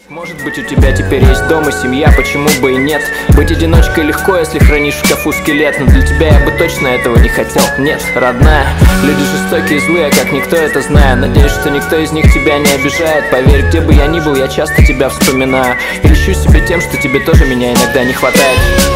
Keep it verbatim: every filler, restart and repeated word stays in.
Может быть, у тебя теперь есть дом и семья, почему бы и нет? Быть одиночкой легко, если хранишь в шкафу скелет, но для тебя я бы точно этого не хотел. Нет, родная, люди жестокие и злые, как никто это знает. Надеюсь, что никто из них тебя не обижает. Поверь, где бы я ни был, я часто тебя вспоминаю и льщу себе тем, что тебе тоже меня иногда не хватает.